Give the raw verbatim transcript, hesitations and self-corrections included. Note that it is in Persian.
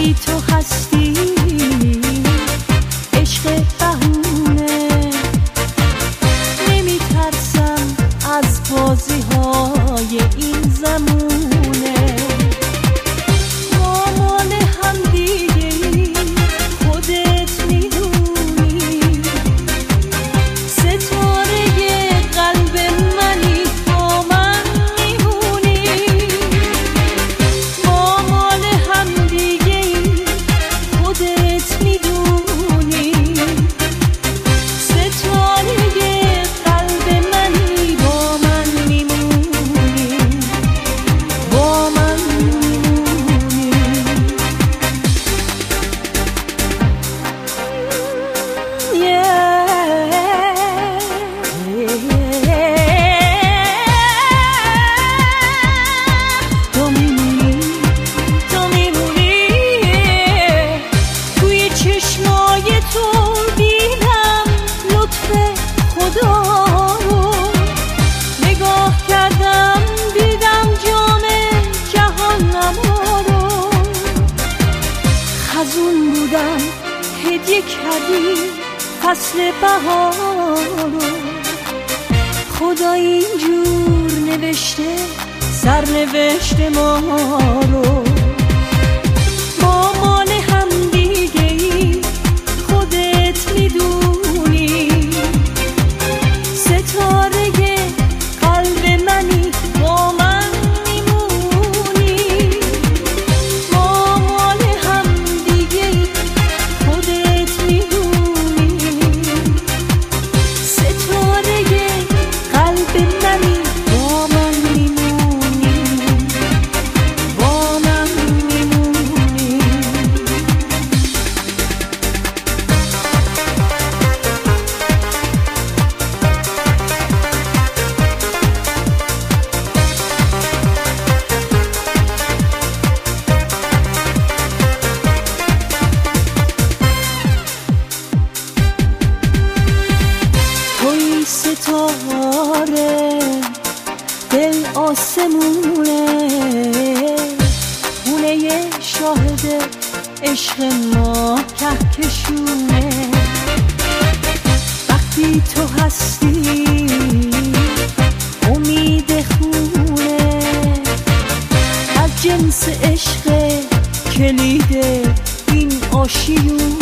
وقتی تو هستی عشق بهونه، نمی ترسم از بازی های این زمونه. ما مال هم دیگه خودت میدونی، ستاره قلب منی با من میمونی. ما مال هم دیگه خودت میدونی، ستاره قلب منی با من میمونی، با من میمونی. تو میمونی، تو میمونی، توی چشمای تو دیدم لطف خدا رو. نگاه کردم دیدم جام جهان نما رو. خزون بودم هدیه کردی فصل بهار رو. خدا اینجور نوشته سرنوشت ما رو. ما مال هم دیگه ای خودت میدونی، ستاره قلب منی با من میمونی. ما مال هم دیگه ای خودت میدونی، ستاره قلب منی با من میمونی، با من میمونی. توی ستاره دل آسمونه، خونه شاهد عشق ما کهکشونه. وقتی تو هستی امید خونه، از جنس عشق کلید این آشیونه.